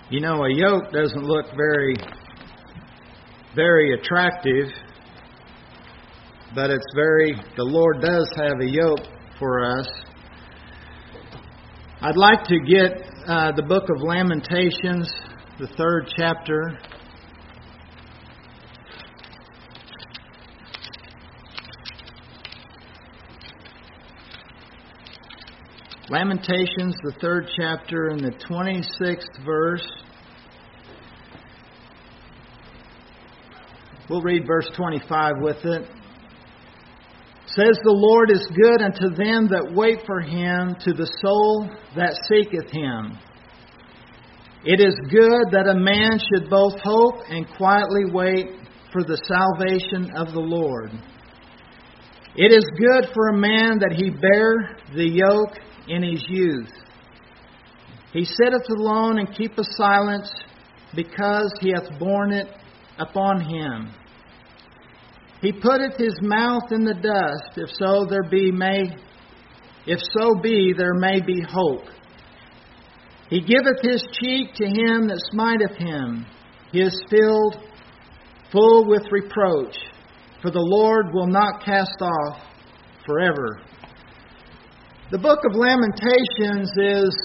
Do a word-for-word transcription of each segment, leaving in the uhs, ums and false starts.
You know, a yoke doesn't look very, very attractive, but it's very, the Lord does have a yoke for us. I'd like to get uh, the book of Lamentations, the third chapter. Lamentations, the third chapter, and the twenty-sixth verse. We'll read verse twenty-five with it. It says, "The Lord is good unto them that wait for Him, to the soul that seeketh Him. It is good that a man should both hope and quietly wait for the salvation of the Lord. It is good for a man that he bear the yoke in his youth. He sitteth alone and keepeth silence, because he hath borne it upon him. He putteth his mouth in the dust, if so there be may if so be there may be hope. He giveth his cheek to him that smiteth him. He is filled full with reproach, for the Lord will not cast off forever." The book of Lamentations is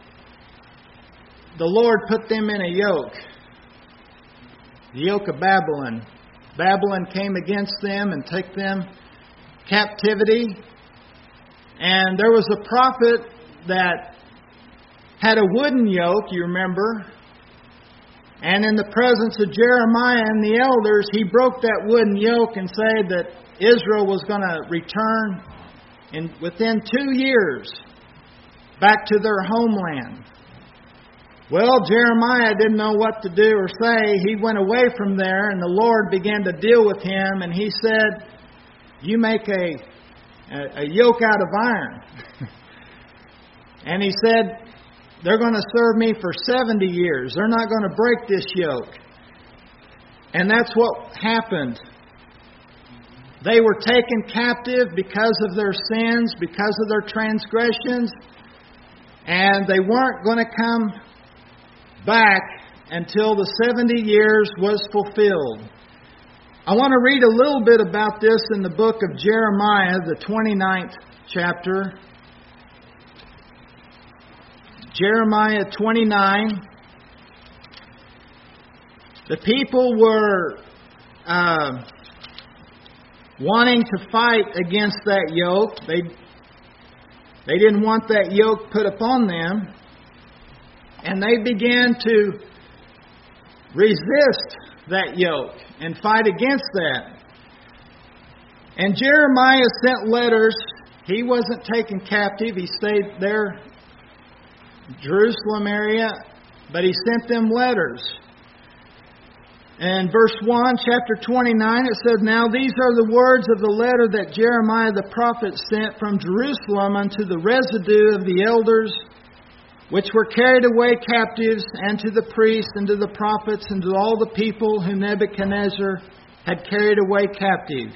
the Lord put them in a yoke. The yoke of Babylon. Babylon came against them and took them captivity. And there was a prophet that had a wooden yoke, you remember. And in the presence of Jeremiah and the elders, he broke that wooden yoke and said that Israel was going to return in within two years back to their homeland. Well, Jeremiah didn't know what to do or say. He went away from there, and the Lord began to deal with him, and He said, "You make a, a, a yoke out of iron." And He said, "They're going to serve me for seventy years. They're not going to break this yoke." And that's what happened. They were taken captive because of their sins, because of their transgressions, and they weren't going to come back until the seventy years was fulfilled. I want to read a little bit about this in the book of Jeremiah, the twenty-ninth chapter. Jeremiah twenty-nine. The people were Uh, wanting to fight against that yoke. They, they didn't want that yoke put upon them. And they began to resist that yoke and fight against that. And Jeremiah sent letters. He wasn't taken captive. He stayed there, Jerusalem area, but he sent them letters. And verse one, chapter twenty-nine, it says, "Now these are the words of the letter that Jeremiah the prophet sent from Jerusalem unto the residue of the elders, which were carried away captives, and to the priests, and to the prophets, and to all the people whom Nebuchadnezzar had carried away captive."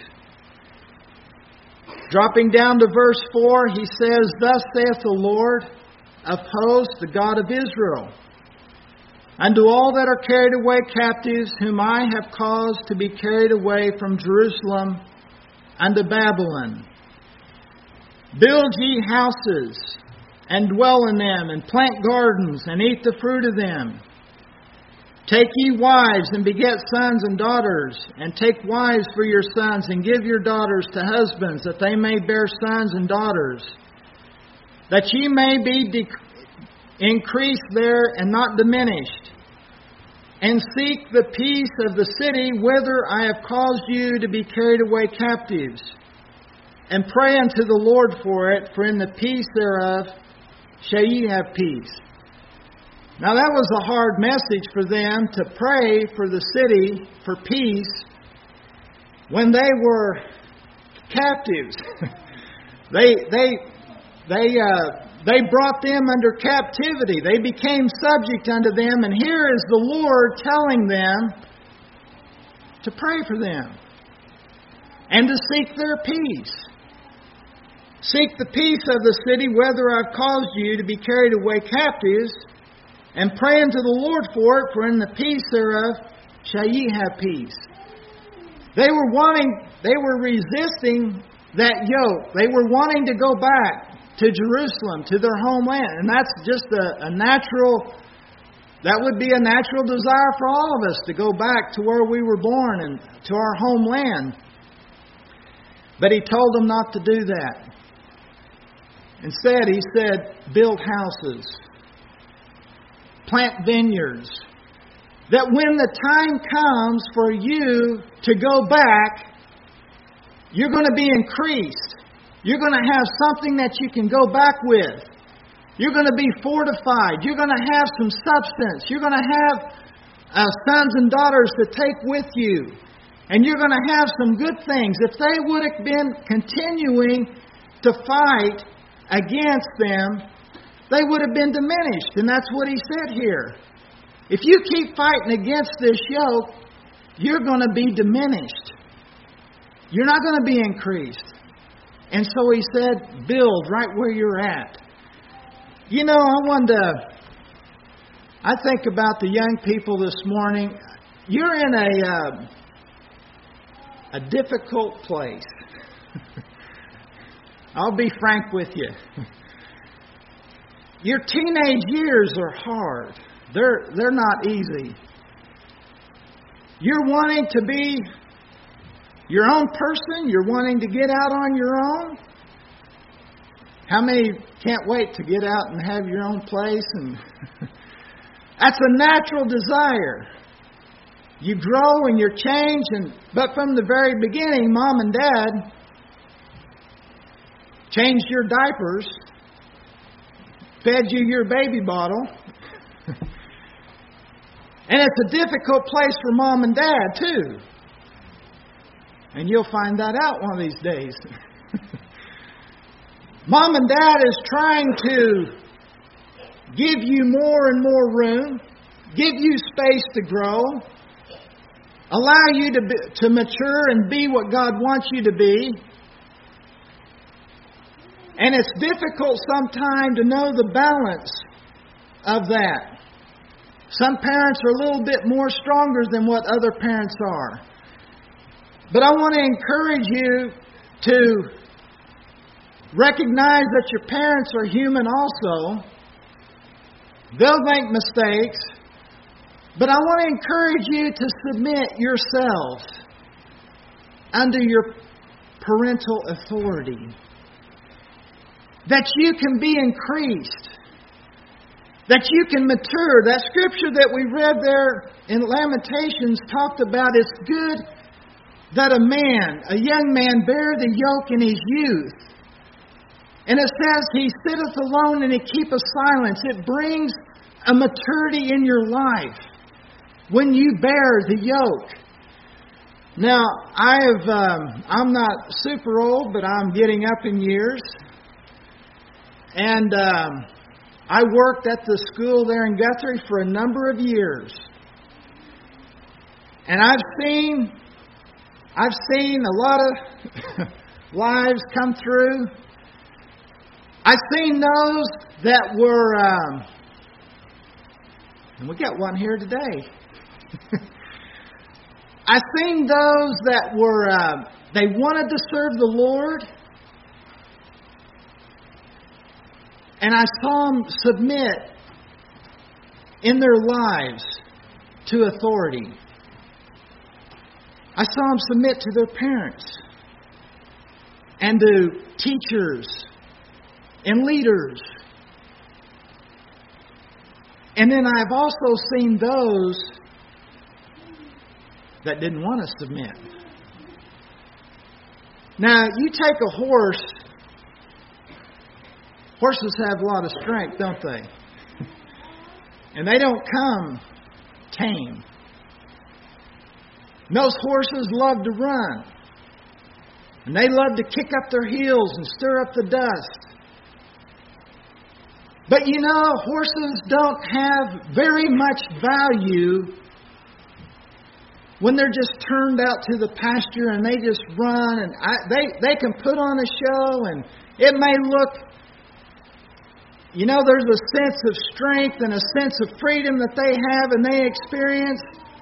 Dropping down to verse four, he says, "Thus saith the Lord of hosts, the God of Israel, unto all that are carried away captives, whom I have caused to be carried away from Jerusalem unto Babylon, build ye houses, and dwell in them, and plant gardens, and eat the fruit of them. Take ye wives, and beget sons and daughters, and take wives for your sons, and give your daughters to husbands, that they may bear sons and daughters, that ye may be de- increased there and not diminished. And seek the peace of the city whither I have caused you to be carried away captives, and pray unto the Lord for it, for in the peace thereof shall ye have peace." Now that was a hard message for them, to pray for the city for peace when they were captives. they they they uh, they brought them under captivity. They became subject unto them, and here is the Lord telling them to pray for them and to seek their peace. Seek the peace of the city, whether I've caused you to be carried away captives, and pray unto the Lord for it, for in the peace thereof shall ye have peace. They were wanting, they were resisting that yoke. They were wanting to go back to Jerusalem, to their homeland. And that's just a, a natural, that would be a natural desire for all of us to go back to where we were born and to our homeland. But He told them not to do that. Instead, He said, build houses, plant vineyards, that when the time comes for you to go back, you're going to be increased. You're going to have something that you can go back with. You're going to be fortified. You're going to have some substance. You're going to have uh, sons and daughters to take with you. And you're going to have some good things. If they would have been continuing to fight against them, they would have been diminished. And that's what He said here. If you keep fighting against this yoke, you're going to be diminished. You're not going to be increased. And so He said, build right where you're at. You know, I wonder, I think about the young people this morning. You're in a, uh, a difficult place. I'll be frank with you. Your teenage years are hard. They're, they're not easy. You're wanting to be your own person. You're wanting to get out on your own. How many can't wait to get out and have your own place? And that's a natural desire. You grow and you're changed. And, but from the very beginning, Mom and Dad changed your diapers, fed you your baby bottle. And it's a difficult place for Mom and Dad, too. And you'll find that out one of these days. Mom and Dad is trying to give you more and more room, give you space to grow, allow you to be, to mature and be what God wants you to be. And it's difficult sometimes to know the balance of that. Some parents are a little bit more stronger than what other parents are. But I want to encourage you to recognize that your parents are human also. They'll make mistakes. But I want to encourage you to submit yourselves under your parental authority. That you can be increased. That you can mature. That scripture that we read there in Lamentations talked about it's good that a man, a young man, bear the yoke in his youth. And it says, he sitteth alone and he keepeth silence. It brings a maturity in your life when you bear the yoke. Now, I have, um, I'm not super old, but I'm getting up in years. And um, I worked at the school there in Guthrie for a number of years. And I've seen, I've seen a lot of lives come through. I've seen those that were, um, and we got one here today. I've seen those that were, uh, they wanted to serve the Lord. And I saw them submit in their lives to authority. I saw them submit to their parents and to teachers and leaders. And then I've also seen those that didn't want to submit. Now, you take a horse. Horses have a lot of strength, don't they? And they don't come tame. And those horses love to run. And they love to kick up their heels and stir up the dust. But you know, horses don't have very much value when they're just turned out to the pasture and they just run. And I, they, they can put on a show and it may look you know, there's a sense of strength and a sense of freedom that they have and they experience.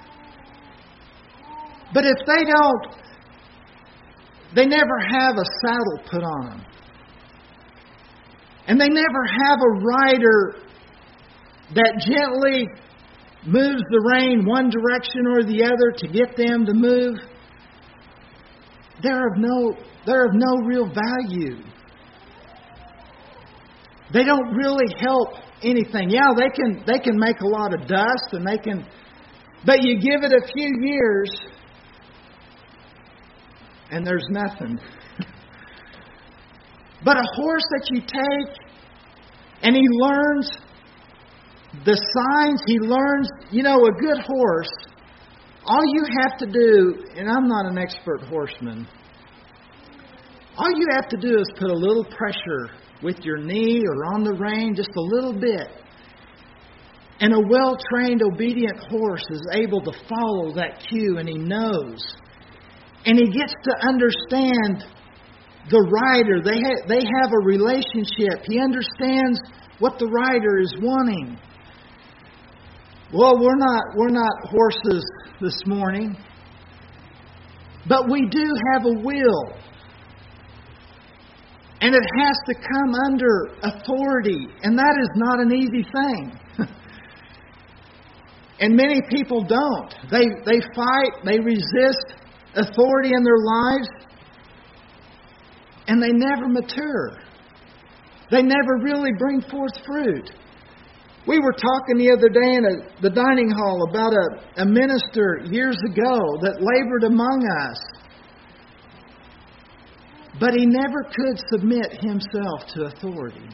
But if they don't, they never have a saddle put on them. And they never have a rider that gently moves the rein one direction or the other to get them to move. They're of no, they're of no real value. They don't really help anything. Yeah, they can they can make a lot of dust and they can, but you give it a few years and there's nothing. But a horse that you take and he learns the signs, he learns, you know, a good horse, all you have to do, and I'm not an expert horseman, all you have to do is put a little pressure with your knee or on the rein, just a little bit. And a well-trained, obedient horse is able to follow that cue, and he knows. And he gets to understand the rider. They ha- they have a relationship. He understands what the rider is wanting. Well, we're not we're not horses this morning, but we do have a will. And it has to come under authority. And that is not an easy thing. And many people don't. They they fight, they resist authority in their lives, and they never mature. They never really bring forth fruit. We were talking the other day in a, the dining hall about a, a minister years ago that labored among us. But he never could submit himself to authority.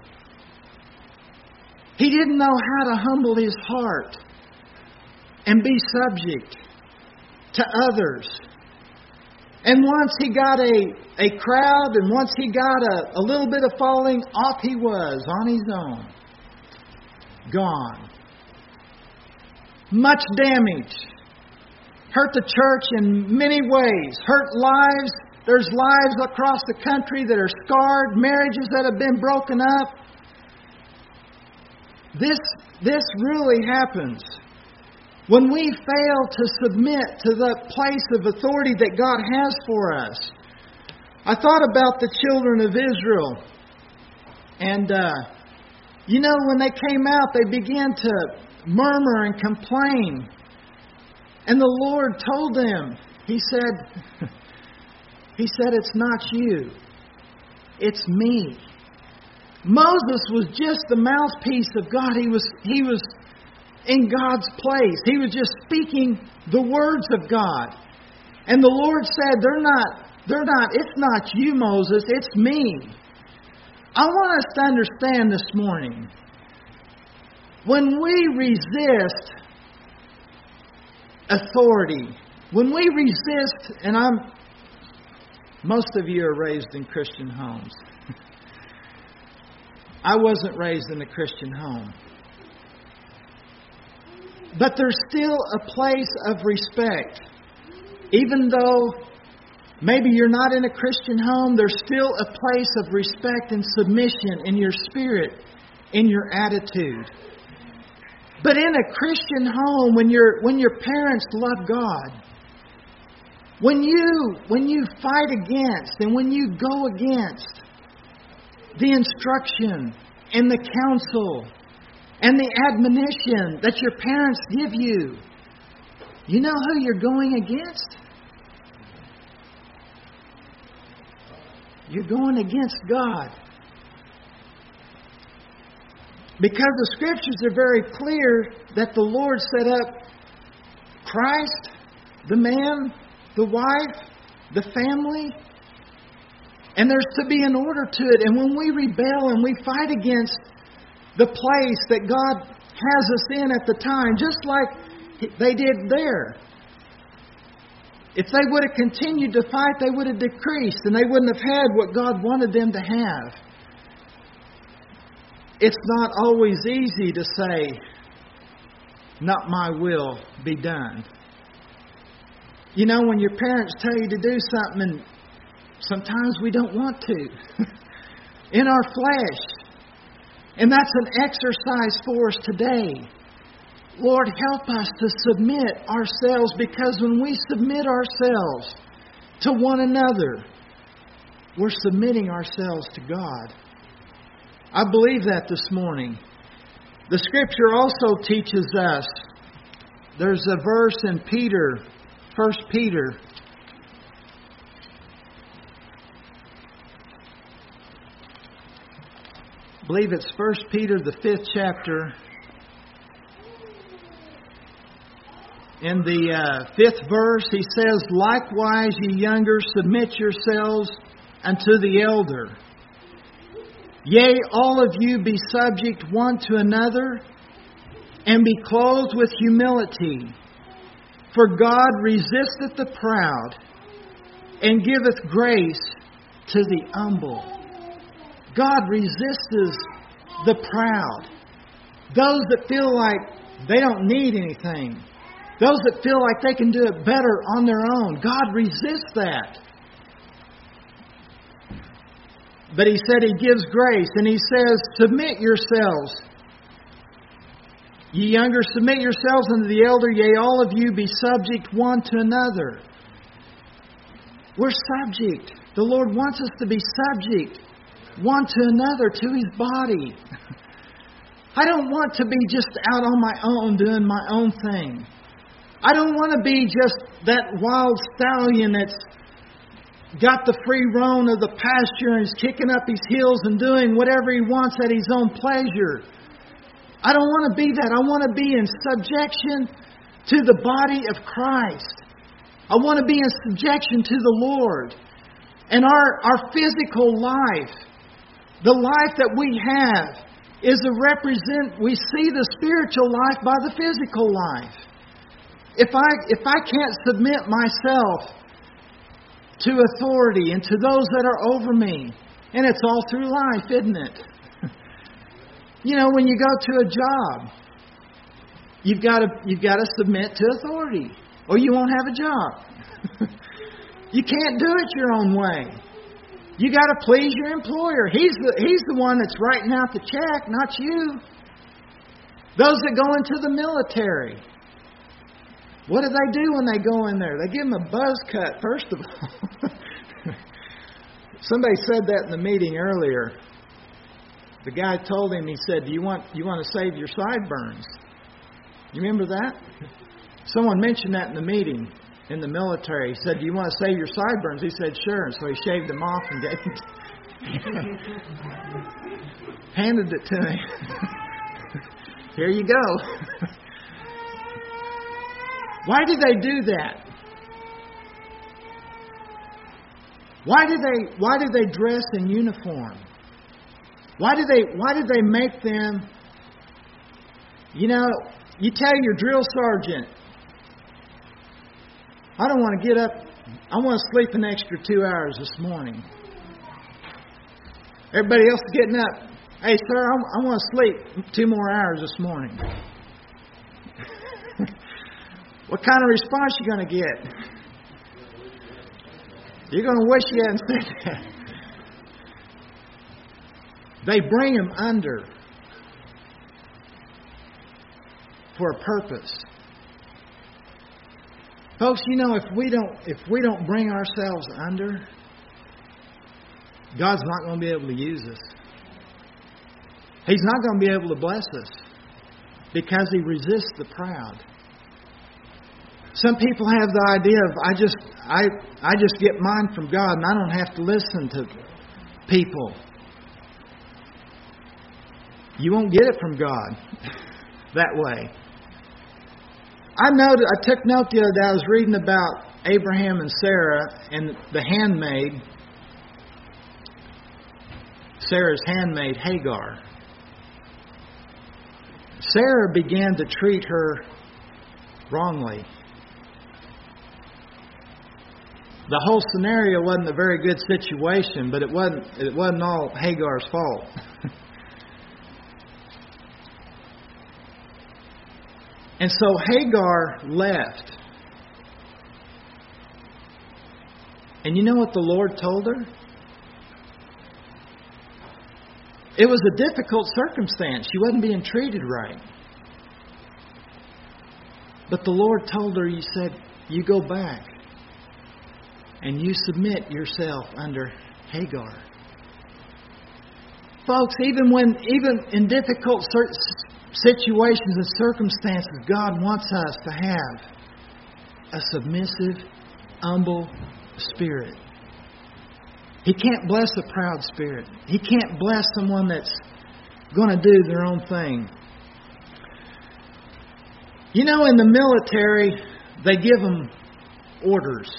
He didn't know how to humble his heart and be subject to others. And once he got a, a crowd, and once he got a, a little bit of following, off he was on his own. Gone. Much damage. Hurt the church in many ways. Hurt lives. There's lives across the country that are scarred, marriages that have been broken up. This, this really happens when we fail to submit to the place of authority that God has for us. I thought about the children of Israel. And, uh, you know, when they came out, they began to murmur and complain. And the Lord told them, He said... He said, it's not you. It's me. Moses was just the mouthpiece of God. He was, he was in God's place. He was just speaking the words of God. And the Lord said, they're not, they're not, it's not you, Moses, it's me. I want us to understand this morning, when we resist authority, when we resist, and I'm Most of you are raised in Christian homes. I wasn't raised in a Christian home. But there's still a place of respect. Even though maybe you're not in a Christian home, there's still a place of respect and submission in your spirit, in your attitude. But in a Christian home, when your when your parents love God, When you when you fight against and when you go against the instruction and the counsel and the admonition that your parents give you, you know who you're going against? You're going against God. Because the Scriptures are very clear that the Lord set up Christ, the man, the wife, the family, and there's to be an order to it. And when we rebel and we fight against the place that God has us in at the time, just like they did there, if they would have continued to fight, they would have decreased and they wouldn't have had what God wanted them to have. It's not always easy to say, not my will be done. You know, when your parents tell you to do something, and sometimes we don't want to, in our flesh. And that's an exercise for us today. Lord, help us to submit ourselves, because when we submit ourselves to one another, we're submitting ourselves to God. I believe that this morning. The Scripture also teaches us, there's a verse in Peter, First Peter. I believe it's First Peter, the fifth chapter. In the uh, fifth verse, he says, "Likewise, ye younger, submit yourselves unto the elder. Yea, all of you be subject one to another, and be clothed with humility. For God resisteth the proud, and giveth grace to the humble." God resists the proud. Those that feel like they don't need anything. Those that feel like they can do it better on their own. God resists that. But He said He gives grace. And He says, submit yourselves. Ye younger, submit yourselves unto the elder. Yea, all of you be subject one to another. We're subject. The Lord wants us to be subject one to another, to His body. I don't want to be just out on my own doing my own thing. I don't want to be just that wild stallion that's got the free roam of the pasture and is kicking up his heels and doing whatever he wants at his own pleasure. I don't want to be that. I want to be in subjection to the body of Christ. I want to be in subjection to the Lord. And our, our physical life, the life that we have, is a represent. We see the spiritual life by the physical life. If I if I can't submit myself to authority and to those that are over me, and it's all through life, isn't it? You know, when you go to a job, you've got to you've got to submit to authority, or you won't have a job. You can't do it your own way. You got to please your employer. He's the he's the one that's writing out the check, not you. Those that go into the military, what do they do when they go in there? They give them a buzz cut, first of all. Somebody said that in the meeting earlier. The guy told him, he said, "Do you want you want to save your sideburns?" You remember that? Someone mentioned that in the meeting in the military. He said, "Do you want to save your sideburns?" He said, "Sure." And so he shaved them off and gave them handed it to me. Here you go. Why did they do that? Why did they why did they dress in uniform? Why did they why did they make them, you know, you tell your drill sergeant, "I don't want to get up, I want to sleep an extra two hours this morning." Everybody else is getting up. "Hey, sir, I, I want to sleep two more hours this morning." What kind of response you going to get? You're going to wish you hadn't said that. They bring them under for a purpose. Folks, you know, if we don't if we don't bring ourselves under, God's not going to be able to use us. He's not going to be able to bless us because He resists the proud. Some people have the idea of I just I I just get mine from God and I don't have to listen to people. You won't get it from God that way. I noted, I took note the other day, I was reading about Abraham and Sarah and the handmaid, Sarah's handmaid Hagar. Sarah began to treat her wrongly. The whole scenario wasn't a very good situation, but it wasn't it wasn't all Hagar's fault. And so Hagar left. And you know what the Lord told her? It was a difficult circumstance. She wasn't being treated right. But the Lord told her, He said, you go back and you submit yourself under Hagar. Folks, even when, even in difficult situations and circumstances, God wants us to have a submissive, humble spirit. He can't bless a proud spirit. He can't bless someone that's going to do their own thing. You know, in the military, they give them orders.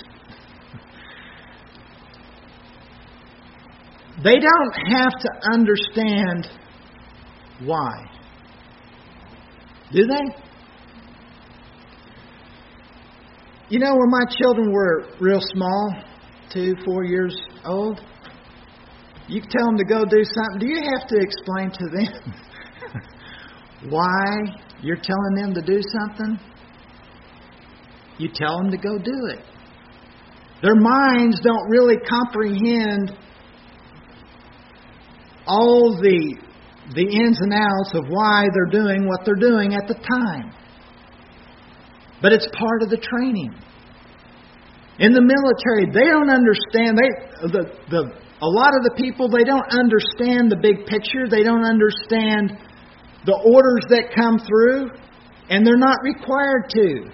They don't have to understand why. Do they? You know, when my children were real small, two, four years old, you tell them to go do something. Do you have to explain to them why you're telling them to do something? You tell them to go do it. Their minds don't really comprehend all the, the ins and outs of why they're doing what they're doing at the time. But it's part of the training. In the military, they don't understand. They the the a lot of the people, they don't understand the big picture. They don't understand the orders that come through, and they're not required to.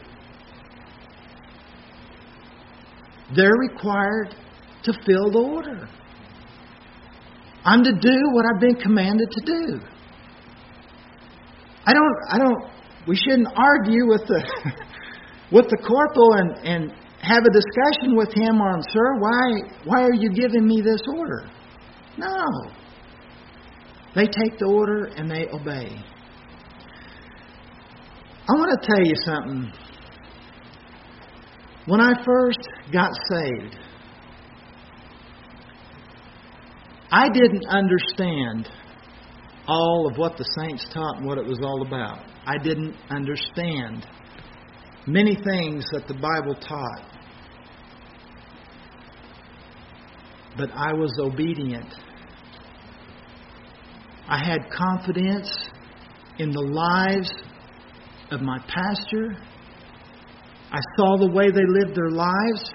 They're required to fill the order. I'm to do what I've been commanded to do. I don't. I don't. We shouldn't argue with the with the corporal and, and have a discussion with him on, sir, why why are you giving me this order? No. They take the order and they obey. I want to tell you something. When I first got saved, I didn't understand all of what the saints taught and what it was all about. I didn't understand many things that the Bible taught. But I was obedient. I had confidence in the lives of my pastor. I saw the way they lived their lives.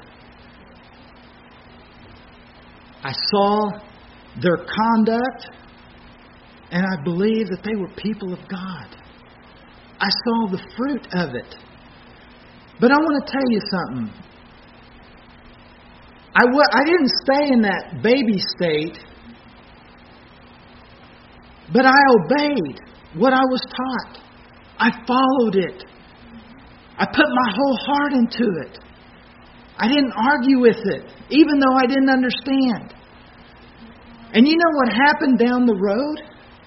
I saw their conduct. And I believed that they were people of God. I saw the fruit of it. But I want to tell you something. I, w- I didn't stay in that baby state, but I obeyed what I was taught. I followed it. I put my whole heart into it. I didn't argue with it, even though I didn't understand. And you know what happened down the road?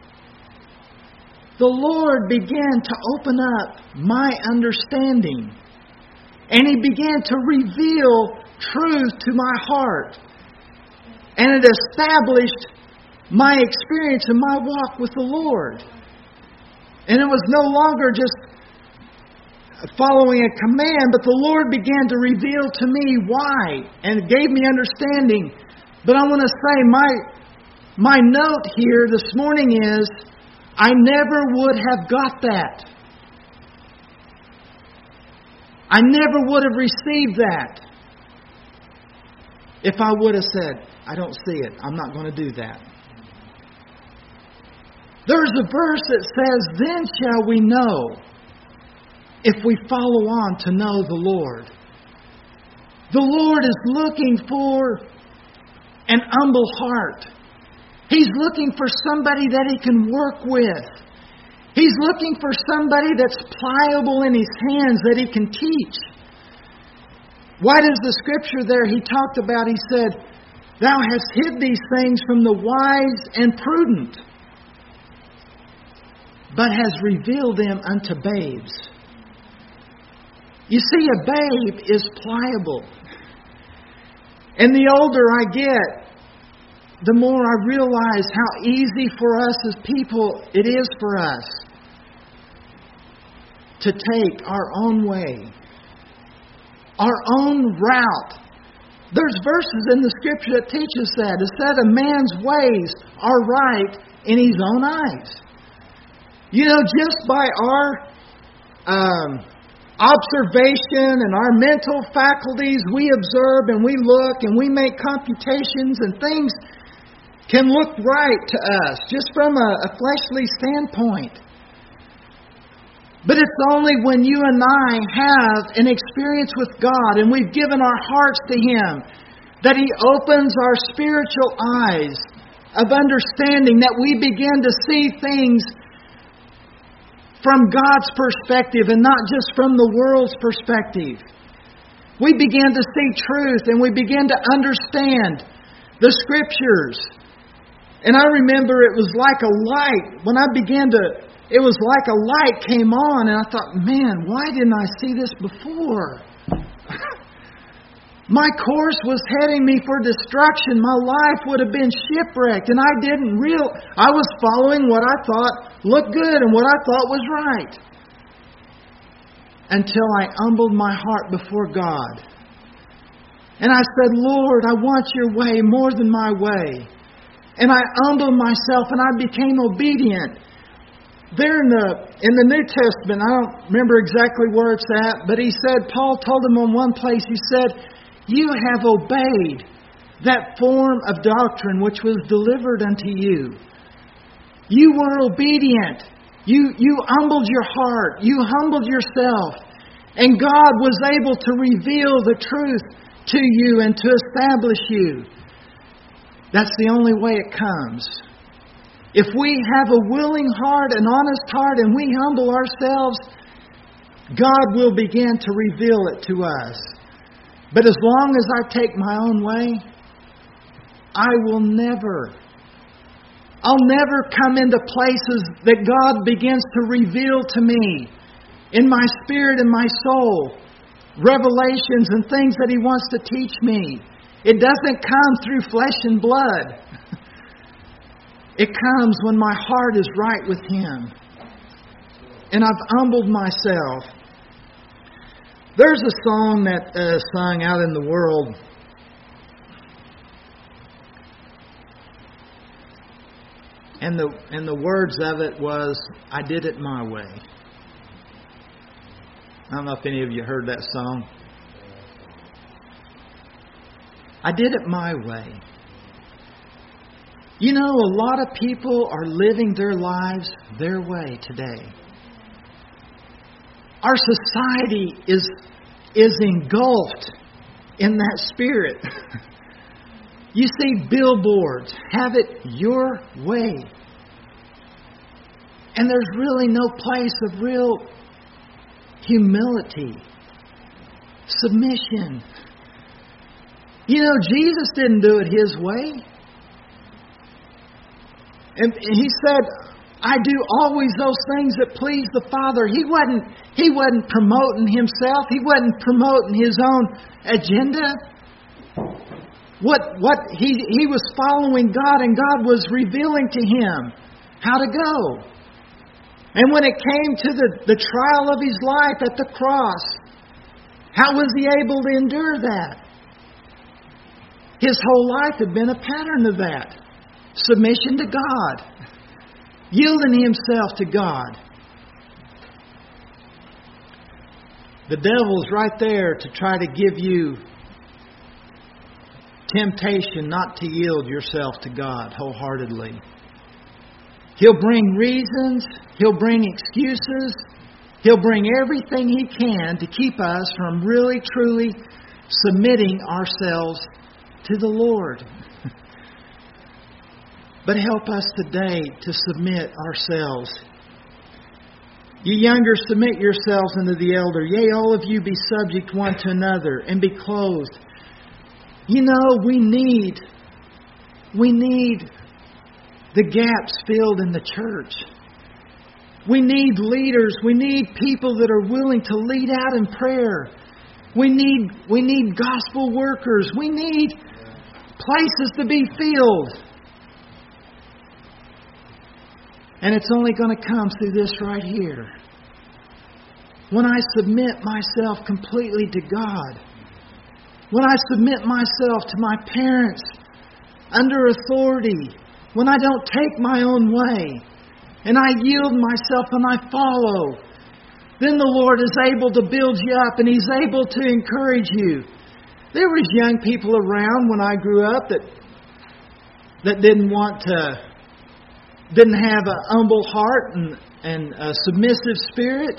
The Lord began to open up my understanding. And He began to reveal truth to my heart. And it established my experience in my walk with the Lord. And it was no longer just following a command, but the Lord began to reveal to me why. And it gave me understanding. But I want to say, my, my note here this morning is, I never would have got that. I never would have received that if I would have said, I don't see it. I'm not going to do that. There's a verse that says, then shall we know if we follow on to know the Lord. The Lord is looking for an humble heart. He's looking for somebody that He can work with. He's looking for somebody that's pliable in His hands, that He can teach. Why does the Scripture there He talked about, He said, Thou hast hid these things from the wise and prudent, but has revealed them unto babes. You see, a babe is pliable. And the older I get, the more I realize how easy for us as people it is for us to take our own way, our own route. There's verses in the Scripture that teach us that. It said a man's ways are right in His own eyes. You know, just by our um, observation and our mental faculties, we observe and we look and we make computations, and things can look right to us just from a, a fleshly standpoint. But it's only when you and I have an experience with God and we've given our hearts to Him that He opens our spiritual eyes of understanding, that we begin to see things from God's perspective and not just from the world's perspective. We begin to see truth and we begin to understand the Scriptures. And I remember it was like a light. When I began to, it was like a light came on, and I thought, man, why didn't I see this before? My course was heading me for destruction. My life would have been shipwrecked, and I didn't real. I was following what I thought looked good and what I thought was right. Until I humbled my heart before God. And I said, Lord, I want Your way more than my way. And I humbled myself and I became obedient. There in the in the New Testament, I don't remember exactly where it's at, but he said, Paul told him in one place, he said, you have obeyed that form of doctrine which was delivered unto you. You were obedient. You, you humbled your heart. You humbled yourself. And God was able to reveal the truth to you and to establish you. That's the only way it comes. If we have a willing heart, an honest heart, and we humble ourselves, God will begin to reveal it to us. But as long as I take my own way, I will never, I'll never come into places that God begins to reveal to me in my spirit and my soul, revelations and things that He wants to teach me. It doesn't come through flesh and blood. It comes when my heart is right with Him. And I've humbled myself. There's a song that uh, sung out in the world. And the and the words of it was, I did it my way. I don't know if any of you heard that song. I did it my way. You know, a lot of people are living their lives their way today. Our society is, is engulfed in that spirit. You see billboards, have it your way. And there's really no place of real humility, submission. You know, Jesus didn't do it His way. And He said, I do always those things that please the Father. He wasn't, he wasn't promoting Himself. He wasn't promoting His own agenda. What, what he, he was following God, and God was revealing to Him how to go. And when it came to the, the trial of His life at the cross, how was He able to endure that? His whole life had been a pattern of that. Submission to God. Yielding Himself to God. The devil's right there to try to give you temptation not to yield yourself to God wholeheartedly. He'll bring reasons. He'll bring excuses. He'll bring everything he can to keep us from really, truly submitting ourselves to the Lord. But help us today to submit ourselves. You younger, submit yourselves unto the elder. Yea, all of you be subject one to another, and be clothed. You know, we need, we need the gaps filled in the church. We need leaders. We need people that are willing to lead out in prayer. We need, we need gospel workers. We need places to be filled. And it's only going to come through this right here. When I submit myself completely to God. When I submit myself to my parents under authority. when I don't take my own way, and I yield myself and I follow, then the Lord is able to build you up and He's able to encourage you. There was young people around when I grew up that that didn't want to, didn't have a humble heart and, and a submissive spirit.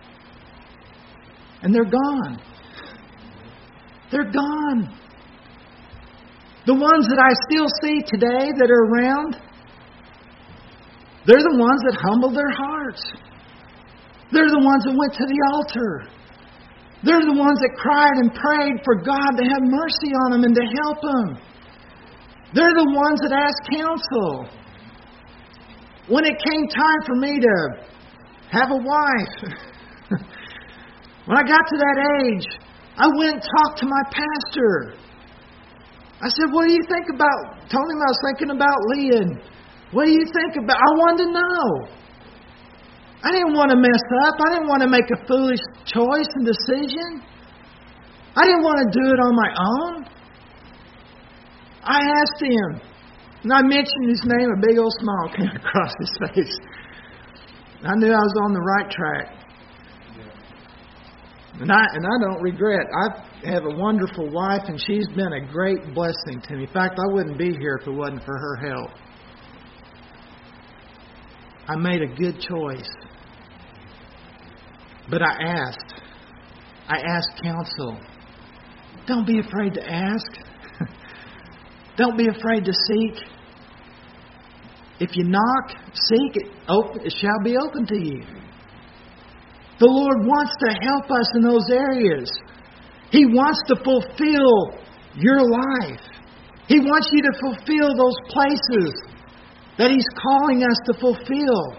And they're gone. They're gone. The ones that I still see today that are around, they're the ones that humbled their hearts. They're the ones that went to the altar. They're the ones that cried and prayed for God to have mercy on them and to help them. They're the ones that asked counsel. When it came time for me to have a wife, when I got to that age, I went and talked to my pastor. I said, what do you think about, told him I was thinking about Leah. And what do you think about, I wanted to know. I didn't want to mess up. I didn't want to make a foolish choice and decision. I didn't want to do it on my own. I asked him, and I mentioned his name, a big old smile came across his face. I knew I was on the right track. And I and I don't regret. I have a wonderful wife, and she's been a great blessing to me. In fact, I wouldn't be here if it wasn't for her help. I made a good choice. But I asked. I asked counsel. Don't be afraid to ask. Don't be afraid to seek. If you knock, seek, it, open, it shall be open to you. The Lord wants to help us in those areas. He wants to fulfill your life. He wants you to fulfill those places that He's calling us to fulfill.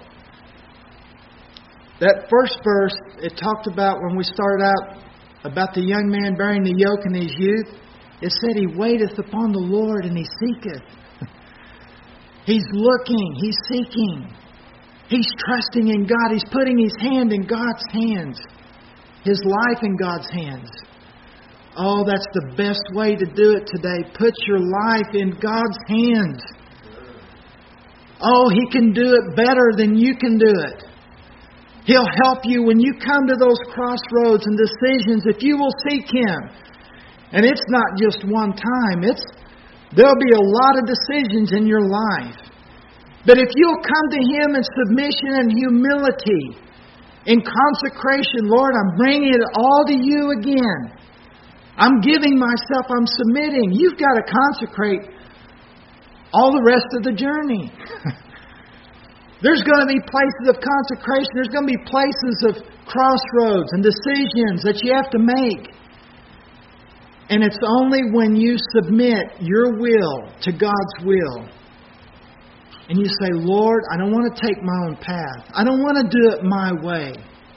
That first verse, it talked about when we started out about the young man bearing the yoke in his youth. It said he waiteth upon the Lord and he seeketh. He's looking. He's seeking. He's trusting in God. He's putting his hand in God's hands. His life in God's hands. Oh, that's the best way to do it today. Put your life in God's hands. Oh, He can do it better than you can do it. He'll help you when you come to those crossroads and decisions if you will seek Him. And it's not just one time. It's there'll be a lot of decisions in your life. But if you'll come to Him in submission and humility, in consecration, Lord, I'm bringing it all to You again. I'm giving myself, I'm submitting. You've got to consecrate all the rest of the journey. There's going to be places of consecration. There's going to be places of crossroads and decisions that you have to make. And it's only when you submit your will to God's will. And you say, Lord, I don't want to take my own path. I don't want to do it my way.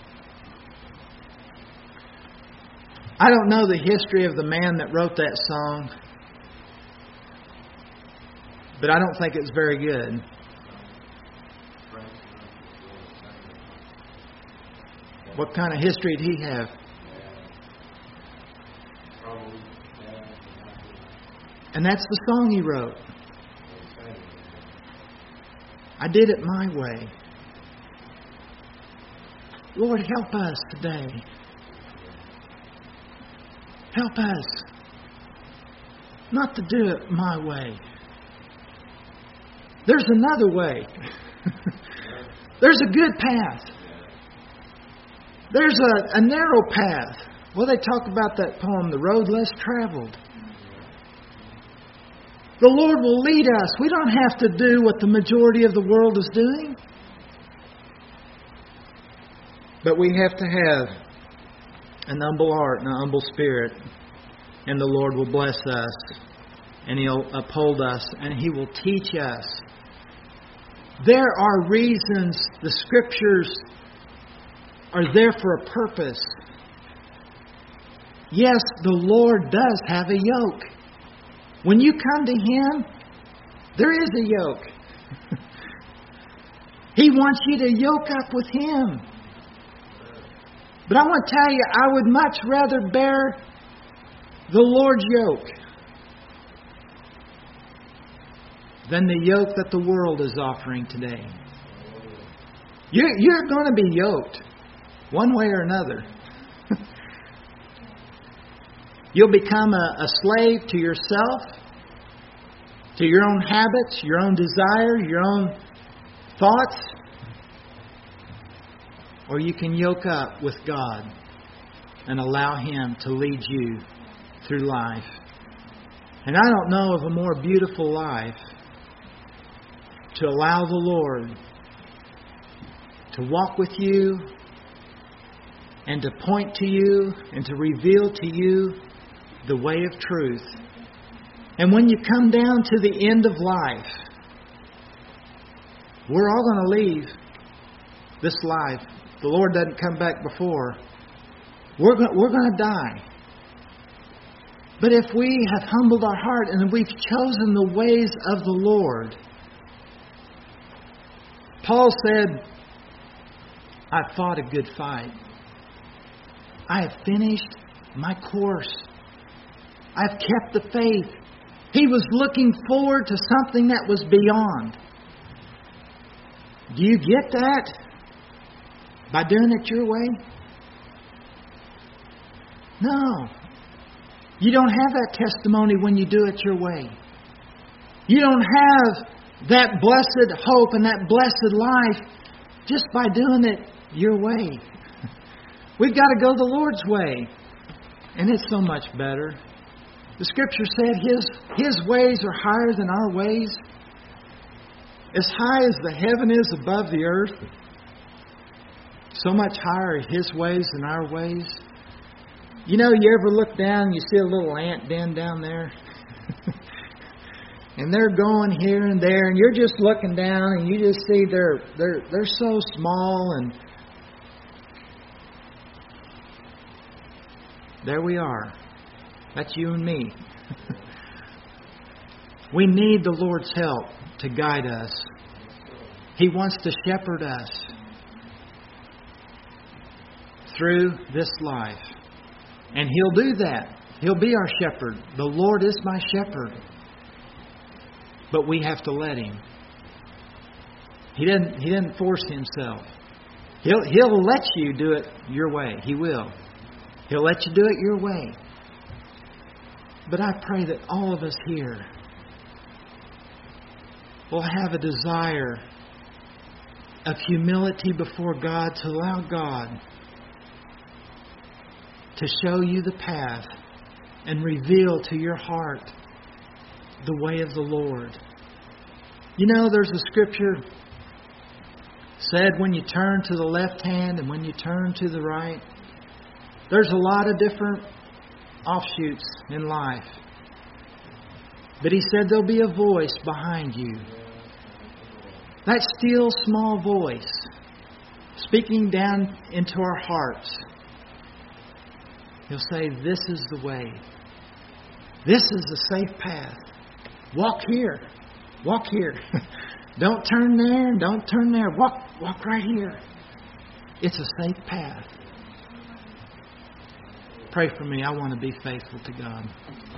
I don't know the history of the man that wrote that song. But I don't think it's very good. What kind of history did he have? And that's the song he wrote. I did it my way. Lord, help us today. Help us not to do it my way. There's another way. There's a good path. There's a, a narrow path. Well, they talk about that poem, The Road Less Traveled. The Lord will lead us. We don't have to do what the majority of the world is doing. But we have to have an humble heart and an humble spirit. And the Lord will bless us. And He'll uphold us. And He will teach us. There are reasons the Scriptures are there for a purpose. Yes, the Lord does have a yoke. When you come to Him, there is a yoke. He wants you to yoke up with Him. But I want to tell you, I would much rather bear the Lord's yoke. than the yoke that the world is offering today. You're, you're going to be yoked one way or another. You'll become a, a slave to yourself, to your own habits, your own desires, your own thoughts. Or you can yoke up with God and allow Him to lead you through life. And I don't know of a more beautiful life to allow the Lord to walk with you and to point to you and to reveal to you the way of truth. And when you come down to the end of life, we're all going to leave this life. The Lord doesn't come back before. We're going, we're going to die. But if we have humbled our heart and we've chosen the ways of the Lord, Paul said, I've fought a good fight. I have finished my course. I've kept the faith. He was looking forward to something that was beyond. Do you get that? By doing it your way? No. You don't have that testimony when you do it your way. You don't have that blessed hope and that blessed life just by doing it your way. We've got to go the Lord's way. And it's so much better. The Scripture said His, His ways are higher than our ways. As high as the heaven is above the earth, so much higher are His ways than our ways. You know, you ever look down and you see a little ant den down there? And they're going here and there, and you're just looking down and you just see they're they're they're so small, and there we are. That's you and me. We need the Lord's help to guide us. He wants to shepherd us through this life. And He'll do that. He'll be our shepherd. The Lord is my shepherd. But we have to let Him. He didn't, he didn't force Himself. He'll, he'll let you do it your way. He will. He'll let you do it your way. But I pray that all of us here will have a desire of humility before God to allow God to show you the path and reveal to your heart the way of the Lord. You know, there's a scripture said when you turn to the left hand and when you turn to the right. There's a lot of different offshoots in life. But He said there'll be a voice behind you. That still small voice speaking down into our hearts. He'll say, this is the way. This is the safe path. Walk here. Walk here. Don't turn there. Don't turn there. Walk, walk right here. It's a safe path. Pray for me. I want to be faithful to God.